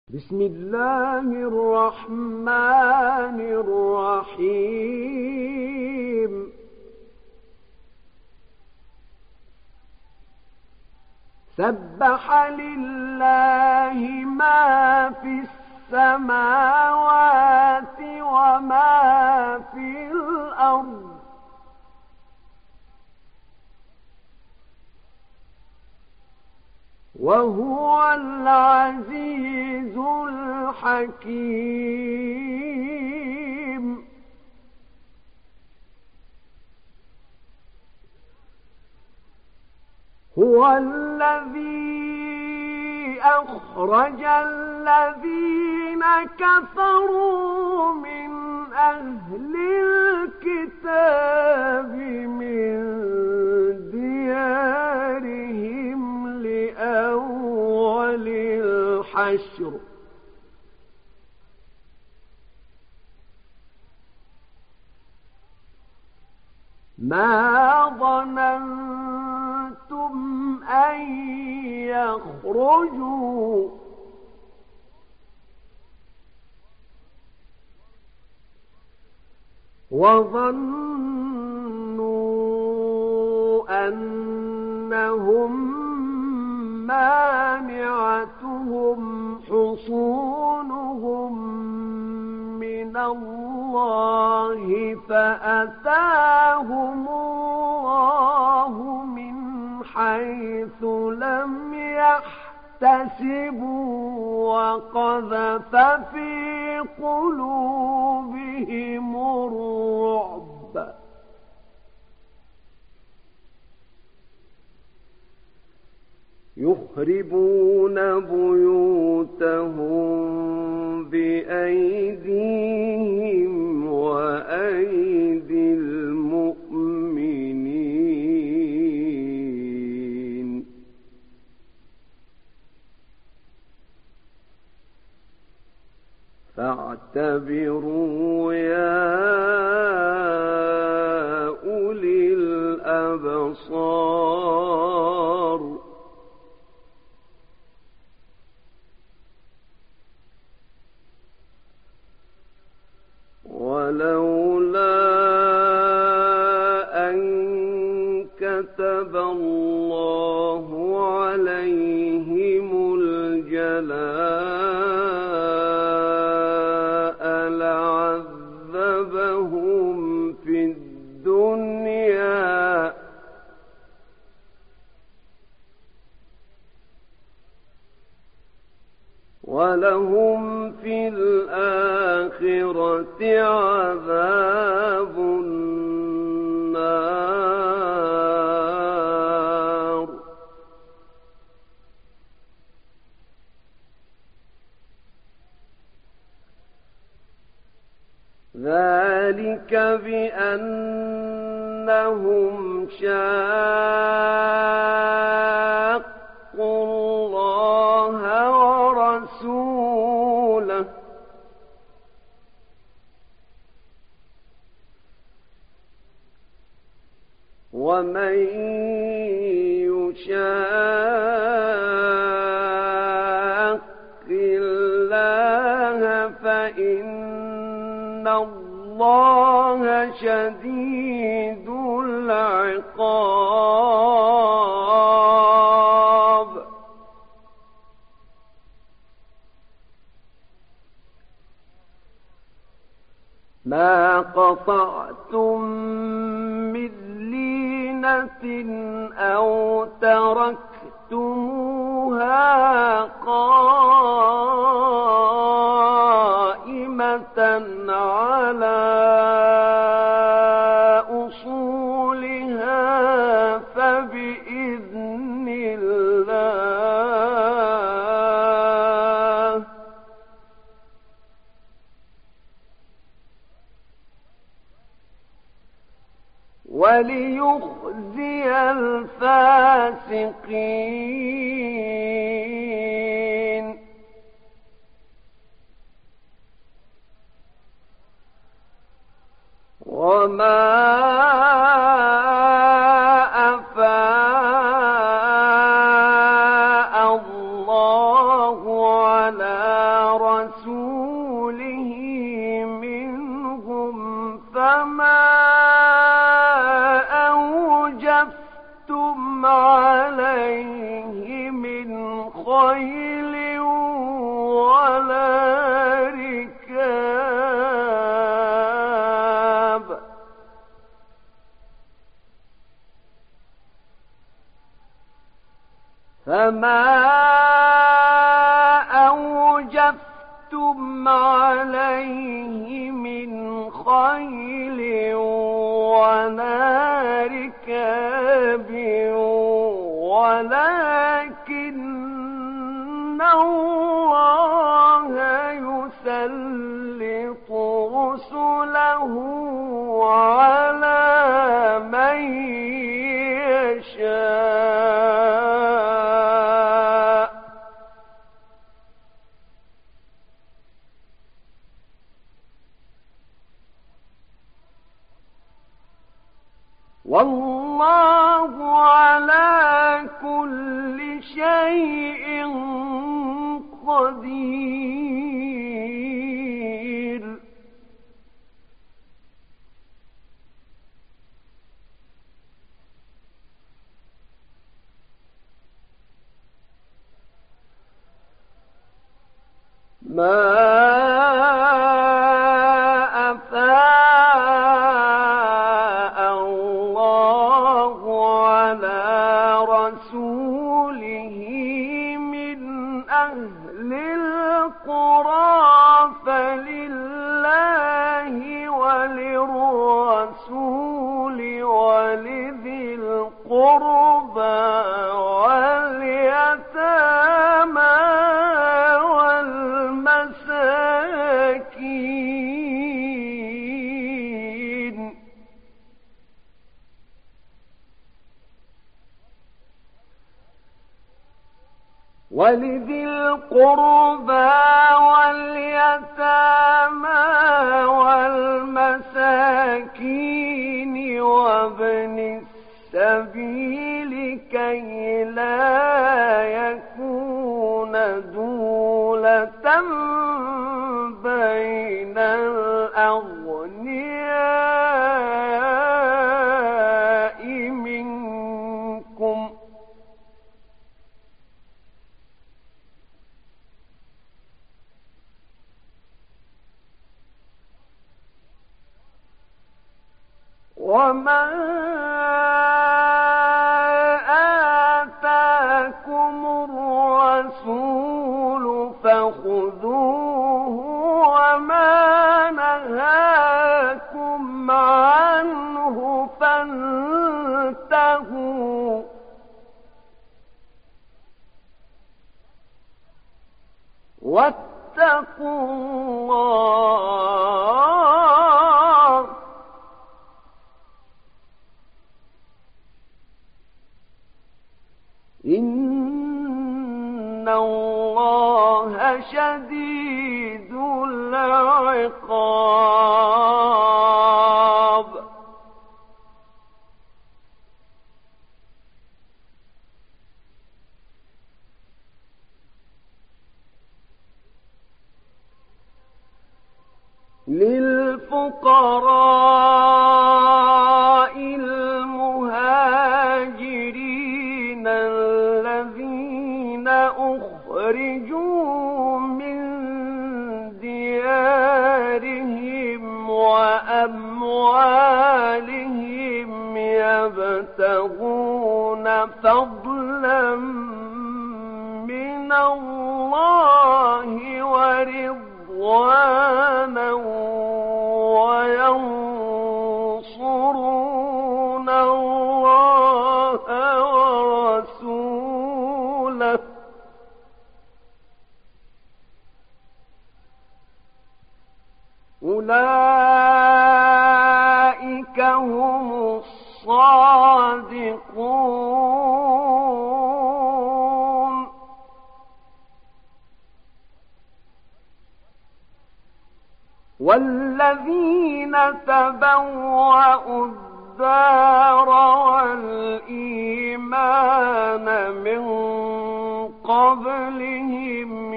بسم الله الرحمن الرحيم سبح لله ما في السماوات وما في الأرض وهو العزيز الحكيم هو الذي أخرج الذين كفروا من أهل الكتاب من ديارهم لأول الحشر ما ظننتم أن يخرجوا وظنوا أنهم مانعتهم حصونهم من الله فأتاهم الله من حيث لم يحتسبوا وقذف في قلوبهم الرعب يخربون بيوتهم بأيديهم وأيدي المؤمنين فاعتبروا يا أولي الأبصار ولولا أن كتب الله عليهم الجلاء لعذبهم في الدنيا ولهم في الآخرة عذاب النار ذلك بأنهم شاقوا الله ورسوله ومن يشاق الله فإن الله شديد العقاب ما قطعتم من لينة أو تركتموها قائمة على أصولها فبإذن الله وليخزي الفاسقين وما أفاء الله على خيل ولا ركاب فما أوجفتم عليه من خيل ولا ركاب ولكن الله يسلط رسله على من يشاء والله على كل شيء قدير ما أفاء الله على رسوله من أهل القرى فلله وللرسول ولذي القربى واليتامى ولذي القربى واليتامى والمساكين وابن السبيل كي لا يكون دولة بين الأغنياء منكم وما آتاكم الرسول فخذوه وما نهاكم عنه فانتهوا واتقوا الله إن الله شديد العقاب للفقراء المهاجرين الذين أخرجوا من ديارهم وأموالهم يبتغون فضلا من الله ورضوانا وينصرون الله ورسوله أولئك هم الصادقون والذين تبوأوا الدار والإيمان من قبلهم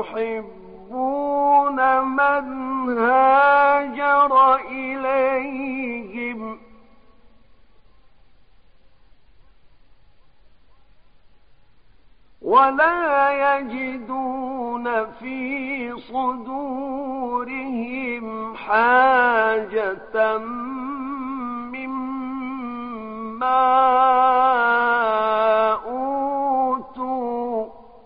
يحبون من هاجر إليهم ولا يجدون في صدورهم حاجة مما أوتوا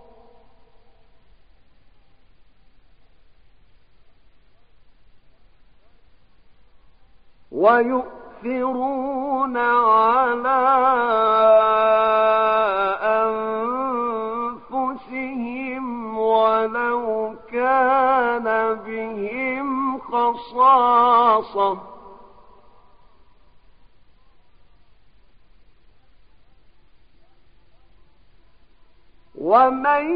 ويؤثرون على أنفسهم ولو كان بهم خصاصة ومن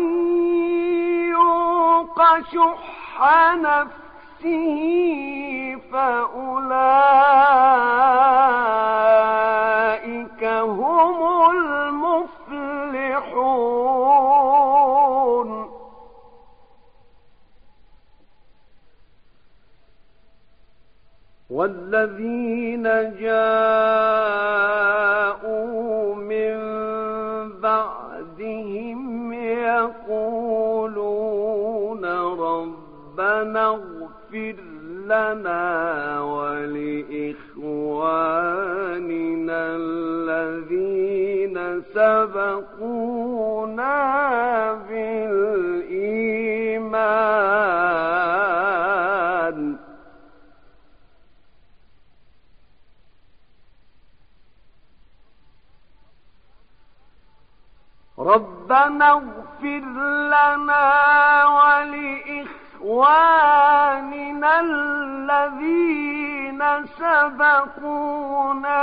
يوق شح نفسه فأولئك هم المفلحون والذين جاءوا من بعدهم يقولون ربنا اغفر لنا ولإخواننا الذين سبقونا بالإيمان ربنا اغفر لنا ولإخواننا الذين سبقونا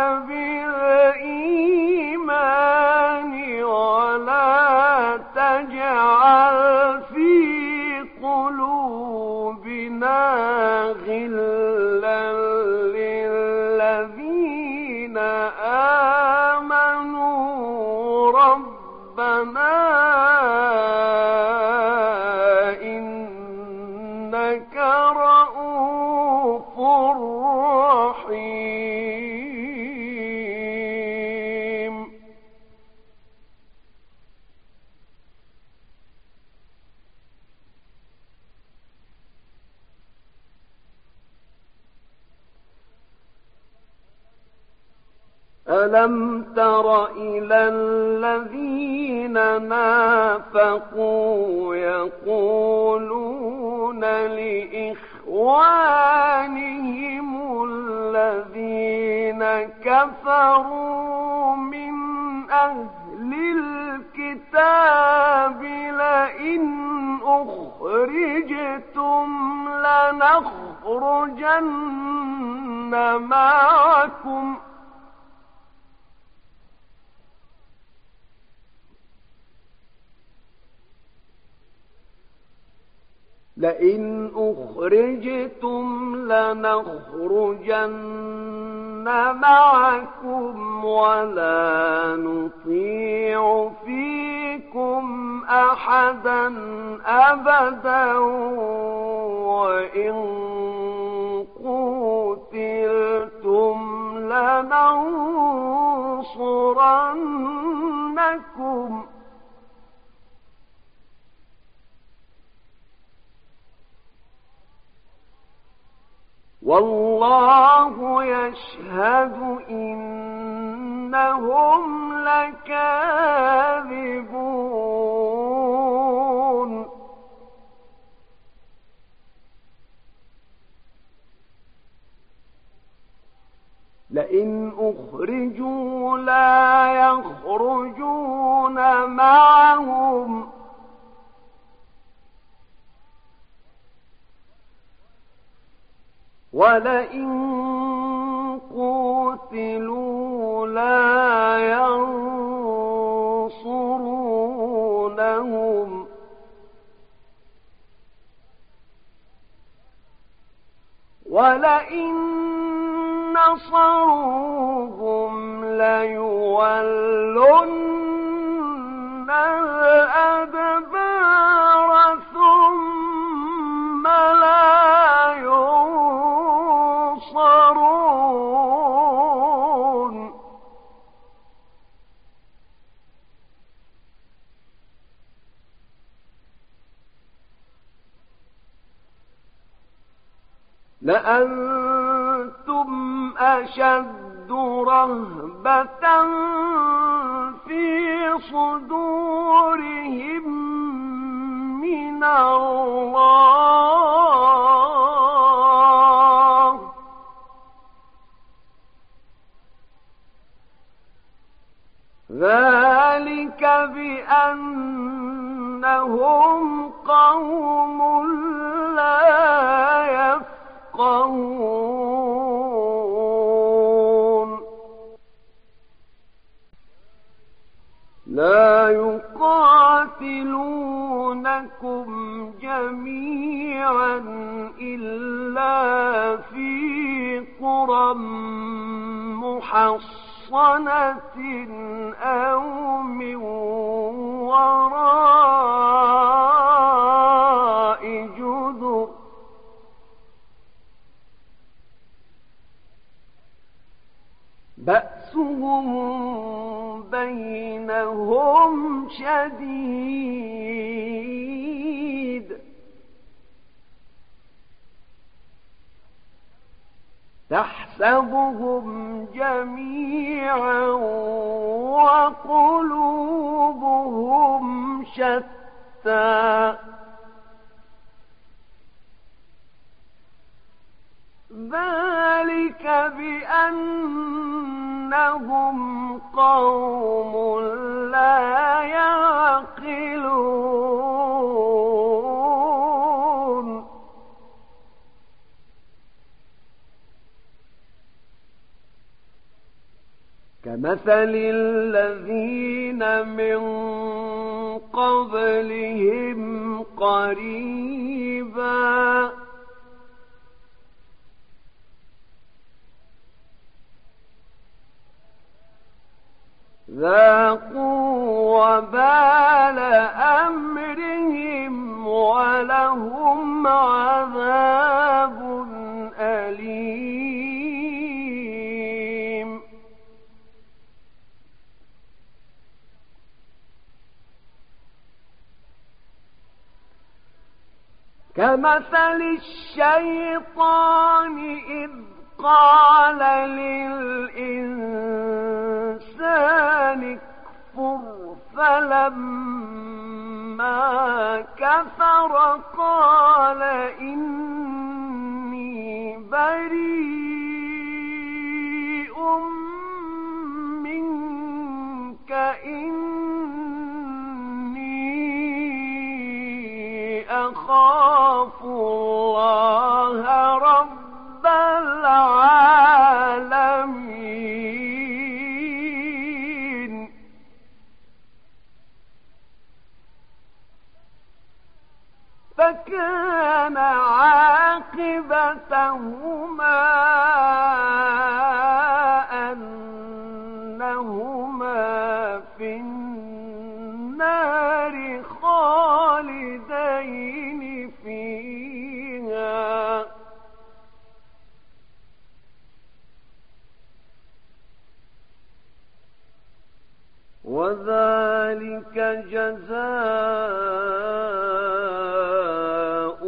بالإيمان ولا تجعل في قلوبنا غلا للذين آمنوا ربنا إنك رؤوف رحيم ألم تر إلى الذين نافقوا يقولون لإخوانهم الذين كفروا من أهل الكتاب لئن أخرجتم لنخرجن معكم ولا نطيع فيكم أحدا أبدا وإن قتلتم لننصرنكم والله يشهد إنهم لكاذبون لئن أخرجوا لا يخرجون معهم ولئن قوتلوا لا ينصرونهم ولئن نصروهم ليولن الأدبار ثم لا ينصرون لأنتم أشد رهبة في صدورهم من الله، ذلك بأنهم قوم لا يفقهون. لا يقاتلونكم جميعا إلا في قرى محصنة أو من وراء جدر، بأسهم بينهم شديد، تحسبهم جميعا وقلوبهم شتى، ذلك بأنهم قوم لا يعقلون. كمثل الذين من قبلهم قريبا ذاقوا وبال أمرهم ولهم عذاب أليم. كمثل الشيطان إذ قال للإنسان اكفر فلما كفر قال إني بريء منك إني أخاف الله رب العالمين. فكان عاقبتهما أنهما في النار خالدين فيها، وذلك جزاء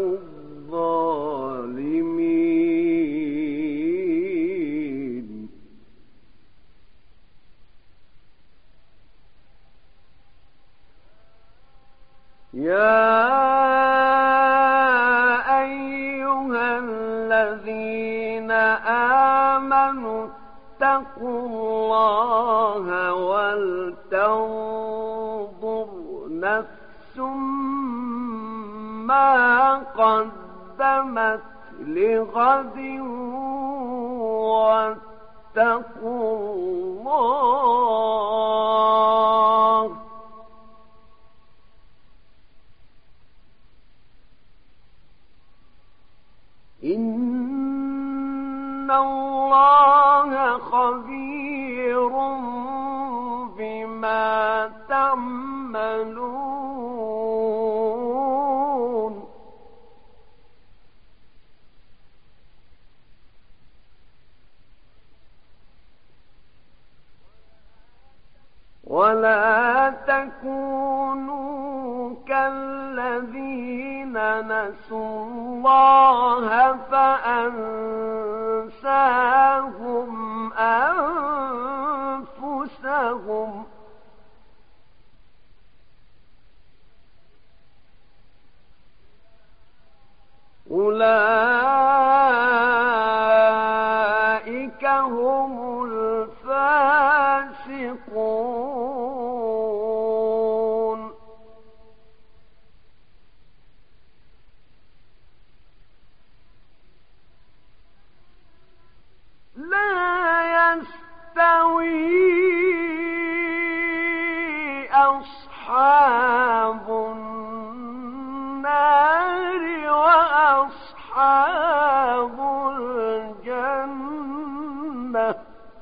الظالمين. يا أيها الذين آمنوا اتقوا الله ولتنظر نفس ما قدمت لغد واتقوا الله إن الله خبير بما تعملون. ولا تكونوا كالذين نسوا الله فأنساهم أنفسهم أولئك هم الفاسقون. لا يستوي أصحاب النار وأصحاب الجنة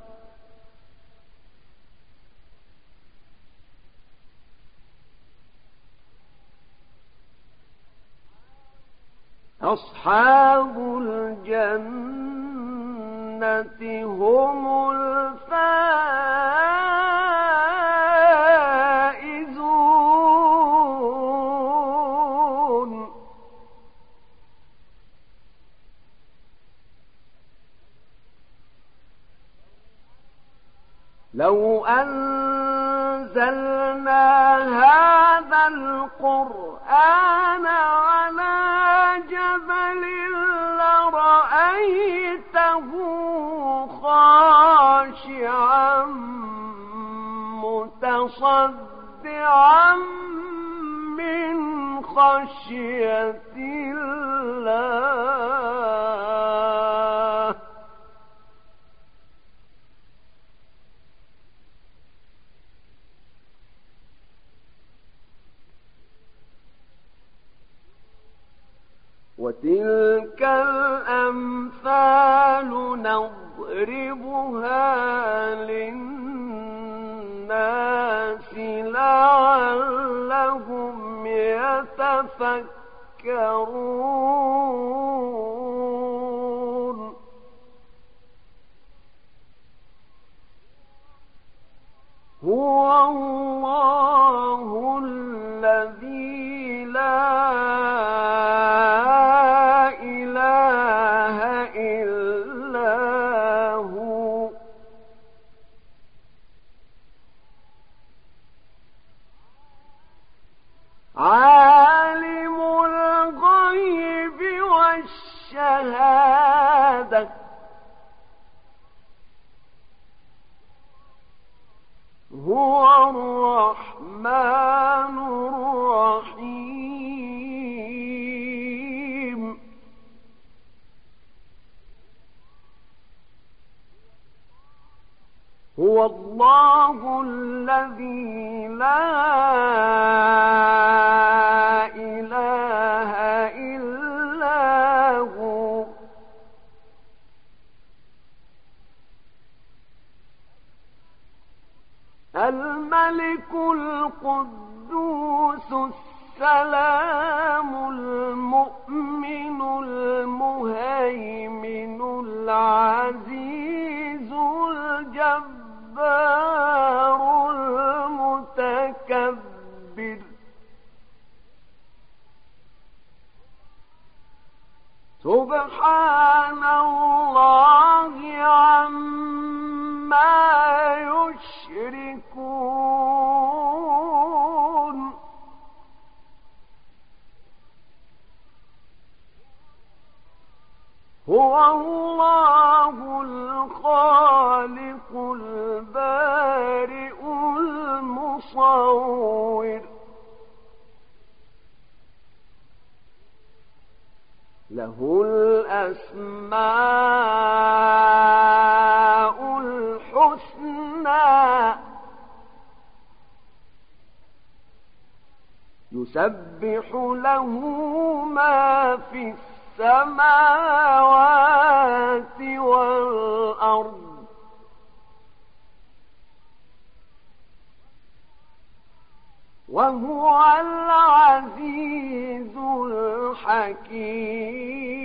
أصحاب الجنة هم الفائزون. لو أنزلنا هذا القرآن على جبل لرأيته خاشعا متصدعا من خشية الله. وتلك الأمثال نضربها للناس لعلهم يتفكرون. هو الله الذي لا عالم الغيب والشهادة هو الرحمن الرحيم. هو الله الذي لا إله إلا هو. الملك القدوس السلام المؤمن المهيمن العزيز الجبار المتكبر. سبحان الله عما يشركون. هو الله الخالق البارئ المصور. له الأسماء الحسنى يسبح له ما في السماوات والأرض وهو العزيز الحكيم.